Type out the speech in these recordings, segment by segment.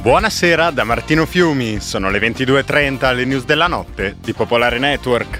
Buonasera da Martino Fiumi, sono le 22:30, le news della notte di Popolare Network.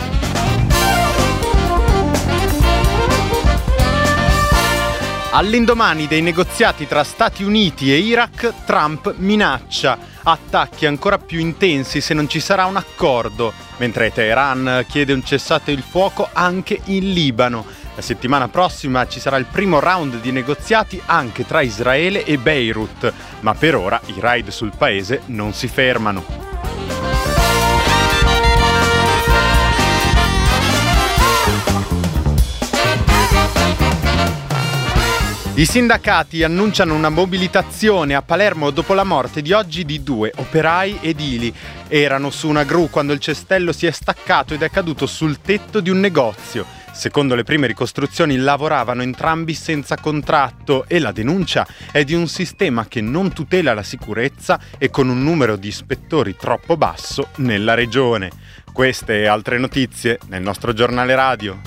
All'indomani dei negoziati tra Stati Uniti e Iraq, Trump minaccia attacchi ancora più intensi se non ci sarà un accordo, mentre Teheran chiede un cessate il fuoco anche in Libano. La settimana prossima ci sarà il primo round di negoziati anche tra Israele e Beirut, ma per ora i raid sul paese non si fermano. I sindacati annunciano una mobilitazione a Palermo dopo la morte di oggi di 2 operai edili. Erano su una gru quando il cestello si è staccato ed è caduto sul tetto di un negozio. Secondo le prime ricostruzioni lavoravano entrambi senza contratto e la denuncia è di un sistema che non tutela la sicurezza e con un numero di ispettori troppo basso nella regione. Queste e altre notizie nel nostro giornale radio.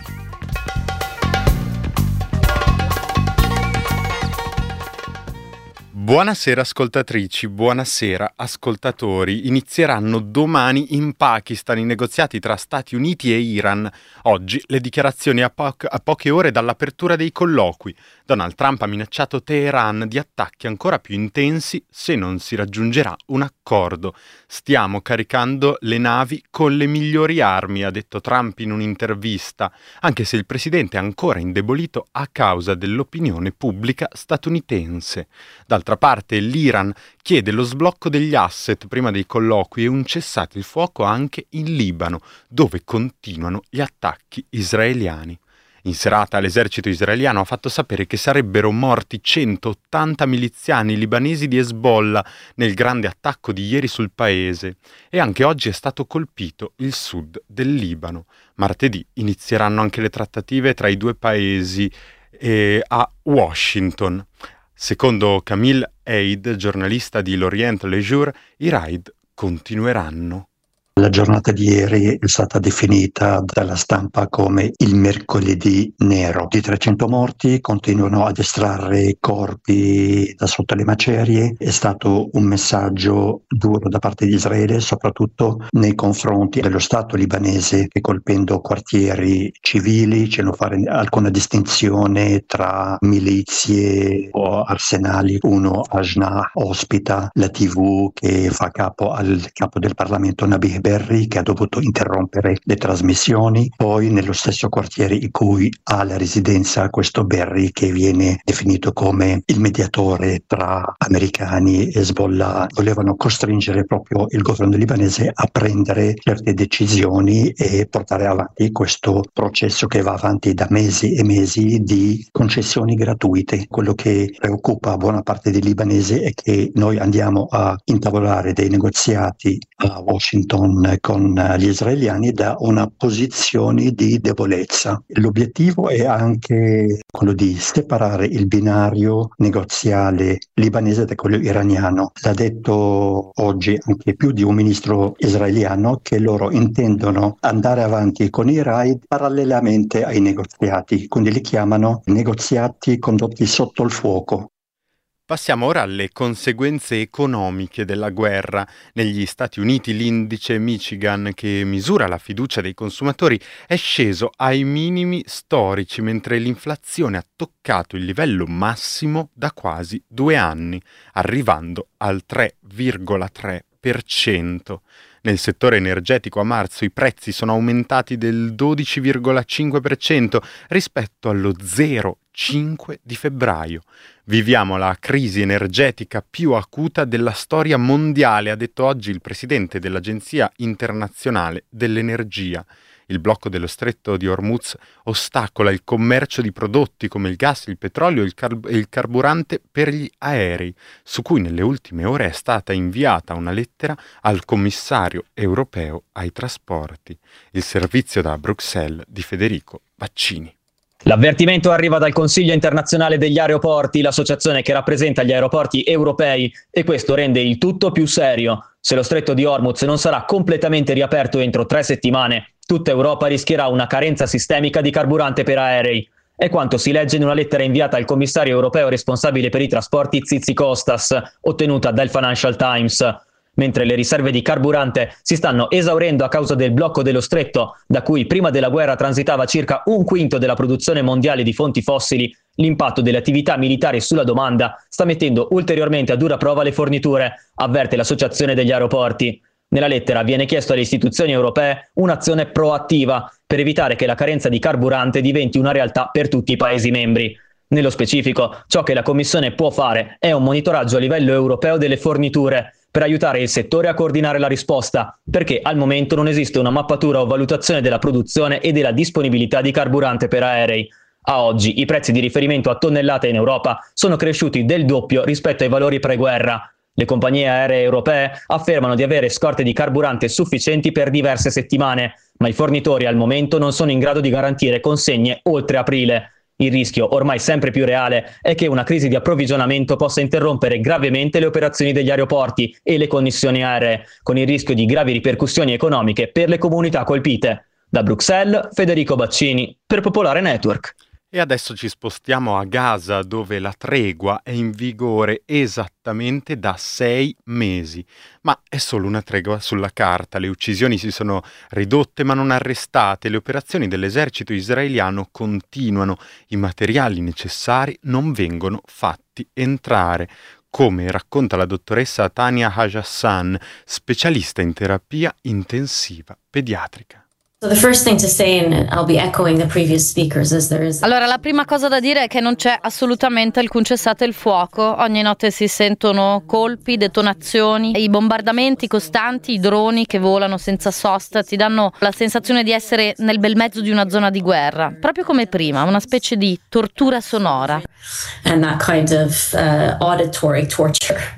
Buonasera ascoltatrici, buonasera ascoltatori. Inizieranno domani in Pakistan i negoziati tra Stati Uniti e Iran. Oggi le dichiarazioni a poche ore dall'apertura dei colloqui. Donald Trump ha minacciato Teheran di attacchi ancora più intensi se non si raggiungerà un accordo. Stiamo caricando le navi con le migliori armi, ha detto Trump in un'intervista, anche se il presidente è ancora indebolito a causa dell'opinione pubblica statunitense. D'altra parte l'Iran chiede lo sblocco degli asset prima dei colloqui e un cessate il fuoco anche in Libano, dove continuano gli attacchi israeliani. In serata l'esercito israeliano ha fatto sapere che sarebbero morti 180 miliziani libanesi di Hezbollah nel grande attacco di ieri sul paese e anche oggi è stato colpito il sud del Libano. Martedì inizieranno anche le trattative tra i due paesi a Washington. Secondo Camille Eid, giornalista di L'Orient Leisure, i raid continueranno. La giornata di ieri è stata definita dalla stampa come il mercoledì nero. Di 300 morti, continuano ad estrarre corpi da sotto le macerie. È stato un messaggio duro da parte di Israele, soprattutto nei confronti dello Stato libanese, che colpendo quartieri civili c'è da fare alcuna distinzione tra milizie o arsenali. Uno, Ajna, ospita la TV che fa capo al capo del Parlamento Nabih Berri, che ha dovuto interrompere le trasmissioni. Poi nello stesso quartiere in cui ha la residenza questo Berri, che viene definito come il mediatore tra americani e Hezbollah, volevano costringere proprio il governo libanese a prendere certe decisioni e portare avanti questo processo che va avanti da mesi e mesi di concessioni gratuite. Quello che preoccupa buona parte dei libanesi è che noi andiamo a intavolare dei negoziati a Washington con gli israeliani da una posizione di debolezza. L'obiettivo è anche quello di separare il binario negoziale libanese da quello iraniano. L'ha detto oggi anche più di un ministro israeliano che loro intendono andare avanti con i raid parallelamente ai negoziati, quindi li chiamano negoziati condotti sotto il fuoco. Passiamo ora alle conseguenze economiche della guerra. Negli Stati Uniti l'indice Michigan, che misura la fiducia dei consumatori, è sceso ai minimi storici, mentre l'inflazione ha toccato il livello massimo da quasi 2 anni, arrivando al 3,3%. Nel settore energetico a marzo i prezzi sono aumentati del 12,5% rispetto allo 0,5% di febbraio. Viviamo la crisi energetica più acuta della storia mondiale, ha detto oggi il presidente dell'Agenzia Internazionale dell'Energia. Il blocco dello stretto di Hormuz ostacola il commercio di prodotti come il gas, il petrolio e il carburante per gli aerei, su cui nelle ultime ore è stata inviata una lettera al commissario europeo ai trasporti. Il servizio da Bruxelles di Federico Baccini. L'avvertimento arriva dal Consiglio internazionale degli aeroporti, l'associazione che rappresenta gli aeroporti europei, e questo rende il tutto più serio. Se lo stretto di Hormuz non sarà completamente riaperto entro 3 settimane, tutta Europa rischierà una carenza sistemica di carburante per aerei. è quanto si legge in una lettera inviata al commissario europeo responsabile per i trasporti Tzitzikostas, ottenuta dal Financial Times. Mentre le riserve di carburante si stanno esaurendo a causa del blocco dello stretto, da cui prima della guerra transitava circa un quinto della produzione mondiale di fonti fossili, l'impatto delle attività militari sulla domanda sta mettendo ulteriormente a dura prova le forniture, avverte l'Associazione degli Aeroporti. Nella lettera viene chiesto alle istituzioni europee un'azione proattiva per evitare che la carenza di carburante diventi una realtà per tutti i Paesi membri. Nello specifico, ciò che la Commissione può fare è un monitoraggio a livello europeo delle forniture, per aiutare il settore a coordinare la risposta, perché al momento non esiste una mappatura o valutazione della produzione e della disponibilità di carburante per aerei. A oggi i prezzi di riferimento a tonnellata in Europa sono cresciuti del doppio rispetto ai valori pre-guerra. Le compagnie aeree europee affermano di avere scorte di carburante sufficienti per diverse settimane, ma i fornitori al momento non sono in grado di garantire consegne oltre aprile. Il rischio, ormai sempre più reale, è che una crisi di approvvigionamento possa interrompere gravemente le operazioni degli aeroporti e le connessioni aeree, con il rischio di gravi ripercussioni economiche per le comunità colpite. Da Bruxelles, Federico Baccini, per Popolare Network. E adesso ci spostiamo a Gaza, dove la tregua è in vigore esattamente da 6 mesi. Ma è solo una tregua sulla carta, le uccisioni si sono ridotte ma non arrestate, le operazioni dell'esercito israeliano continuano, i materiali necessari non vengono fatti entrare, come racconta la dottoressa Tania Hajassan, specialista in terapia intensiva pediatrica. Allora, la prima cosa da dire è che non c'è assolutamente alcun cessate il fuoco. Ogni notte si sentono colpi, detonazioni, i bombardamenti costanti, i droni che volano senza sosta ti danno la sensazione di essere nel bel mezzo di una zona di guerra, proprio come prima, una specie di tortura sonora. And that kind of auditory torture.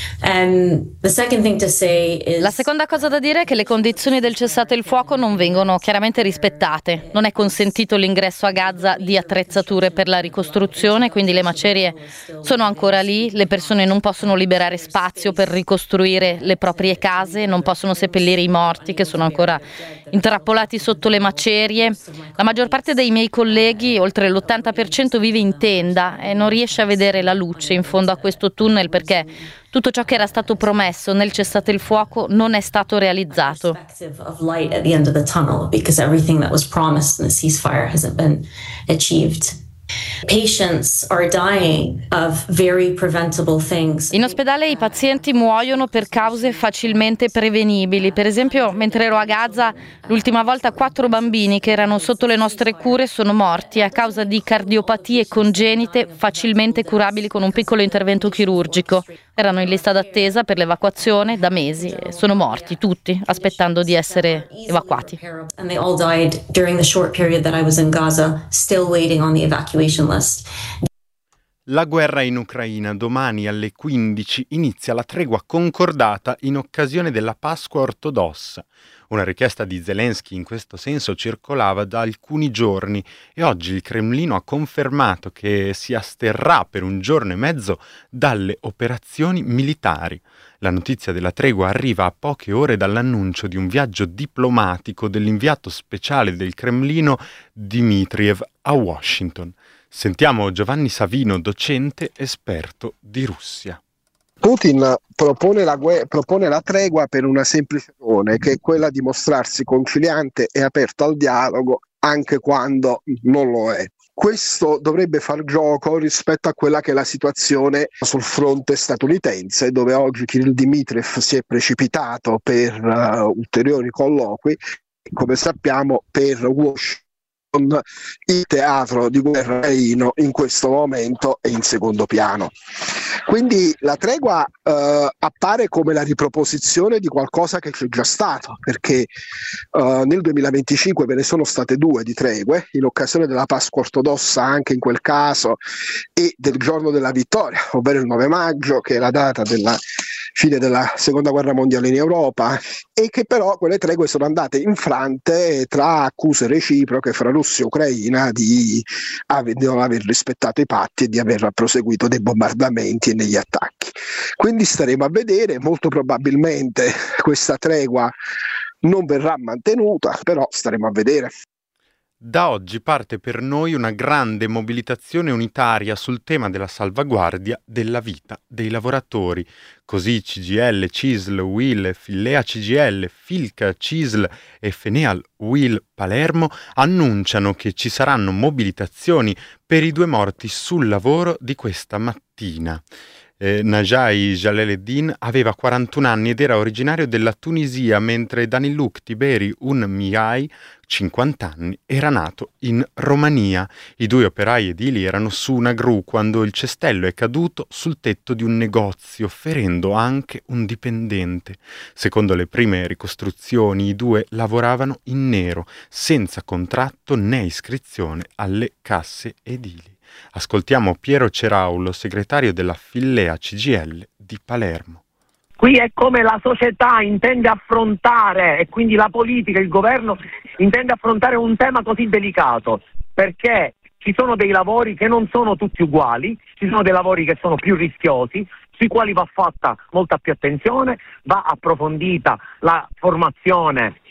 La seconda cosa da dire è che le condizioni del cessate il fuoco non vengono chiaramente rispettate. Non è consentito l'ingresso a Gaza di attrezzature per la ricostruzione, quindi le macerie sono ancora lì, le persone non possono liberare spazio per ricostruire le proprie case, non possono seppellire i morti che sono ancora intrappolati sotto le macerie. La maggior parte dei miei colleghi, oltre l'80%, vive in tenda e non riesce a vedere la luce in fondo a questo tunnel perché tutto ciò che era stato promesso nel cessate il fuoco non è stato realizzato. In ospedale i pazienti muoiono per cause facilmente prevenibili. Per esempio, mentre ero a Gaza, l'ultima volta 4 bambini che erano sotto le nostre cure sono morti a causa di cardiopatie congenite facilmente curabili con un piccolo intervento chirurgico. Erano in lista d'attesa per l'evacuazione da mesi e sono morti tutti, aspettando di essere evacuati. And they all died during the short period that I was in Gaza, still waiting on the evacuation list. La guerra in Ucraina. Domani alle 15 inizia la tregua concordata in occasione della Pasqua ortodossa. Una richiesta di Zelensky in questo senso circolava da alcuni giorni e oggi il Cremlino ha confermato che si asterrà per un giorno e mezzo dalle operazioni militari. La notizia della tregua arriva a poche ore dall'annuncio di un viaggio diplomatico dell'inviato speciale del Cremlino Dmitriev a Washington. Sentiamo Giovanni Savino, docente esperto di Russia. Putin propone la tregua per una semplice ragione, che è quella di mostrarsi conciliante e aperto al dialogo anche quando non lo è. Questo dovrebbe far gioco rispetto a quella che è la situazione sul fronte statunitense, dove oggi Kirill Dmitriev si è precipitato per ulteriori colloqui, come sappiamo per Washington. Il teatro di guerra ucraino in questo momento è in secondo piano. Quindi la tregua appare come la riproposizione di qualcosa che c'è già stato, perché nel 2025 ve ne sono state 2 di tregue, in occasione della Pasqua ortodossa anche in quel caso, e del giorno della vittoria, ovvero il 9 maggio, che è la data della fine della seconda guerra mondiale in Europa, e che però quelle tregue sono andate infrante tra accuse reciproche fra Russia e Ucraina di non aver rispettato i patti e di aver proseguito dei bombardamenti e negli attacchi. Quindi staremo a vedere, molto probabilmente questa tregua non verrà mantenuta, però staremo a vedere. Da oggi parte per noi una grande mobilitazione unitaria sul tema della salvaguardia della vita dei lavoratori. Così CGIL, CISL, UIL, Fillea CGIL, Filca, CISL e Feneal UIL Palermo annunciano che ci saranno mobilitazioni per i 2 morti sul lavoro di questa mattina. Najai Jaleleddin aveva 41 anni ed era originario della Tunisia, mentre Daniluk Tiberi Mihai, 50 anni, era nato in Romania. I 2 operai edili erano su una gru quando il cestello è caduto sul tetto di un negozio, ferendo anche un dipendente. Secondo le prime ricostruzioni, i 2 lavoravano in nero, senza contratto né iscrizione alle casse edili. Ascoltiamo Piero Ceraulo, segretario della Fillea CGIL di Palermo. Qui è come la società intende affrontare, e quindi la politica, il governo intende affrontare un tema così delicato, perché ci sono dei lavori che non sono tutti uguali, ci sono dei lavori che sono più rischiosi, sui quali va fatta molta più attenzione, va approfondita la formazione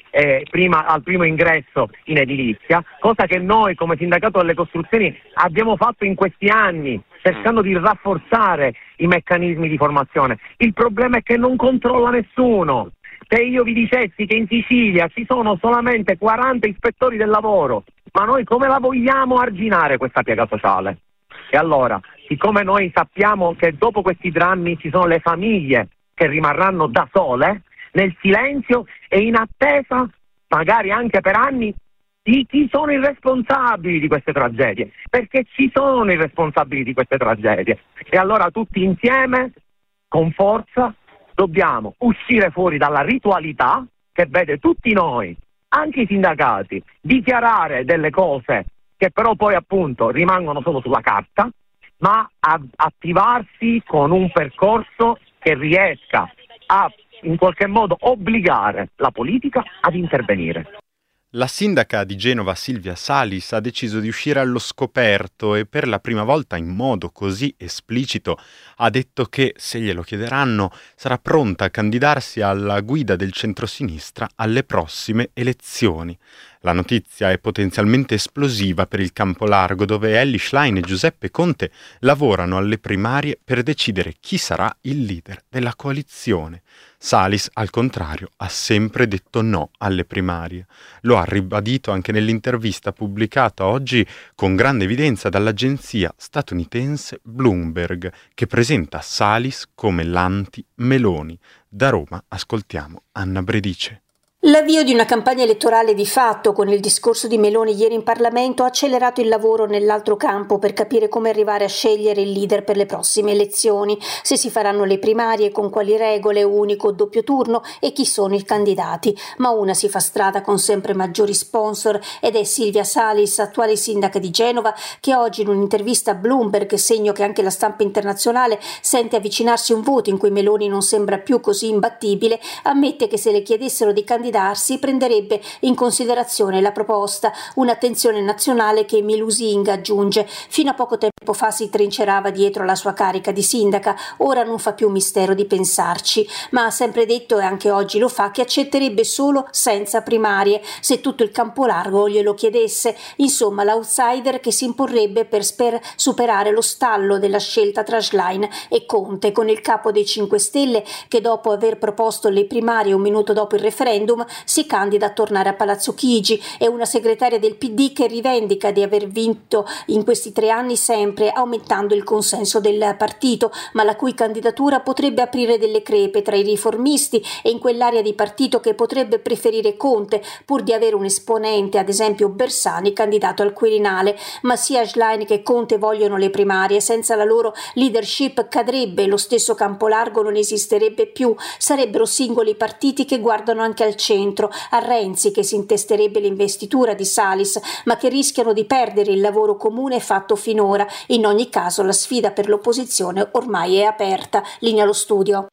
al primo ingresso in edilizia, cosa che noi come sindacato delle costruzioni abbiamo fatto in questi anni, cercando di rafforzare i meccanismi di formazione. Il problema è che non controlla nessuno. Se io vi dicessi che in Sicilia ci sono solamente 40 ispettori del lavoro, ma noi come la vogliamo arginare questa piaga sociale? E allora, siccome noi sappiamo che dopo questi drammi ci sono le famiglie che rimarranno da sole, nel silenzio e in attesa, magari anche per anni, di chi sono i responsabili di queste tragedie, perché ci sono i responsabili di queste tragedie. E allora tutti insieme, con forza, dobbiamo uscire fuori dalla ritualità che vede tutti noi, anche i sindacati, dichiarare delle cose che però poi appunto rimangono solo sulla carta, ma attivarsi con un percorso che riesca a in qualche modo obbligare la politica ad intervenire. La sindaca di Genova Silvia Salis ha deciso di uscire allo scoperto e per la prima volta in modo così esplicito ha detto che, se glielo chiederanno, sarà pronta a candidarsi alla guida del centrosinistra alle prossime elezioni. La notizia è potenzialmente esplosiva per il campo largo, dove Elly Schlein e Giuseppe Conte lavorano alle primarie per decidere chi sarà il leader della coalizione. Salis, al contrario, ha sempre detto no alle primarie. Lo ha ribadito anche nell'intervista pubblicata oggi con grande evidenza dall'agenzia statunitense Bloomberg, che presenta Salis come l'anti-Meloni. Da Roma ascoltiamo Anna Bredice. L'avvio di una campagna elettorale di fatto con il discorso di Meloni ieri in Parlamento ha accelerato il lavoro nell'altro campo per capire come arrivare a scegliere il leader per le prossime elezioni, se si faranno le primarie, con quali regole, unico o doppio turno e chi sono i candidati. Ma una si fa strada con sempre maggiori sponsor ed è Silvia Salis, attuale sindaca di Genova, che oggi in un'intervista a Bloomberg, segno che anche la stampa internazionale sente avvicinarsi un voto in cui Meloni non sembra più così imbattibile, ammette che se le chiedessero di candidarsi prenderebbe in considerazione la proposta, un'attenzione nazionale che Milusinga, aggiunge, fino a poco tempo fa si trincerava dietro la sua carica di sindaca, ora non fa più mistero di pensarci, ma ha sempre detto, e anche oggi lo fa, che accetterebbe solo senza primarie, se tutto il campo largo glielo chiedesse, insomma l'outsider che si imporrebbe per superare lo stallo della scelta tra Schlein e Conte, con il capo dei 5 Stelle che dopo aver proposto le primarie un minuto dopo il referendum si candida a tornare a Palazzo Chigi, e una segretaria del PD che rivendica di aver vinto in questi 3 anni sempre aumentando il consenso del partito, ma la cui candidatura potrebbe aprire delle crepe tra i riformisti e in quell'area di partito che potrebbe preferire Conte pur di avere un esponente, ad esempio Bersani, candidato al Quirinale. Ma sia Schlein che Conte vogliono le primarie, senza la loro leadership cadrebbe, lo stesso campo largo non esisterebbe più, sarebbero singoli partiti che guardano anche al centro, a Renzi che si intesterebbe l'investitura di Salis, ma che rischiano di perdere il lavoro comune fatto finora. In ogni caso la sfida per l'opposizione ormai è aperta. Linea allo studio.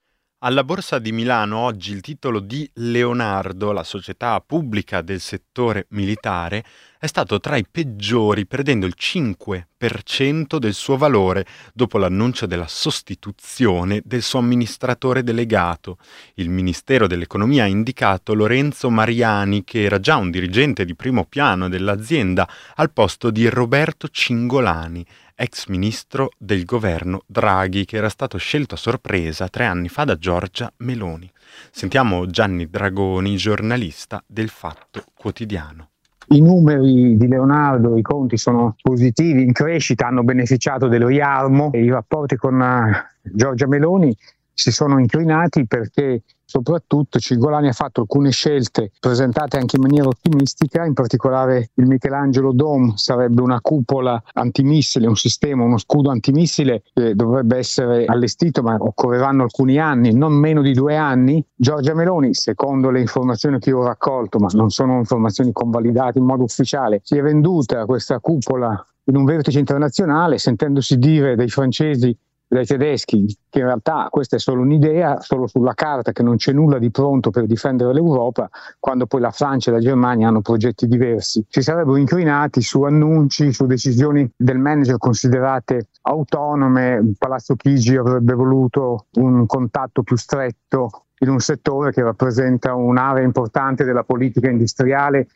Alla Borsa di Milano oggi il titolo di Leonardo, la società pubblica del settore militare, è stato tra i peggiori, perdendo il 5% del suo valore dopo l'annuncio della sostituzione del suo amministratore delegato. Il Ministero dell'Economia ha indicato Lorenzo Mariani, che era già un dirigente di primo piano dell'azienda, al posto di Roberto Cingolani, ex ministro del governo Draghi, che era stato scelto a sorpresa 3 anni fa da Giorgia Meloni. Sentiamo Gianni Dragoni, giornalista del Fatto Quotidiano. I numeri di Leonardo, i conti sono positivi, in crescita, hanno beneficiato del riarmo e i rapporti con Giorgia Meloni si sono incrinati perché soprattutto Cingolani ha fatto alcune scelte presentate anche in maniera ottimistica, in particolare il Michelangelo Dome sarebbe una cupola antimissile, un sistema, uno scudo antimissile che dovrebbe essere allestito, ma occorreranno alcuni anni, non meno di 2 anni. Giorgia Meloni, secondo le informazioni che io ho raccolto, ma non sono informazioni convalidate in modo ufficiale, si è venduta questa cupola in un vertice internazionale, sentendosi dire dai francesi, dai tedeschi, che in realtà questa è solo un'idea, solo sulla carta, che non c'è nulla di pronto per difendere l'Europa, quando poi la Francia e la Germania hanno progetti diversi. Si sarebbero incrinati su annunci, su decisioni del manager considerate autonome. Palazzo Chigi avrebbe voluto un contatto più stretto in un settore che rappresenta un'area importante della politica industriale.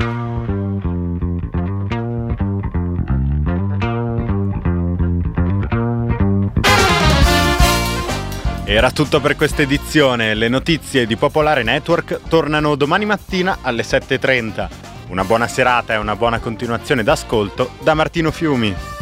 Era tutto per questa edizione. Le notizie di Popolare Network tornano domani mattina alle 7:30. Una buona serata e una buona continuazione d'ascolto da Martino Fiumi.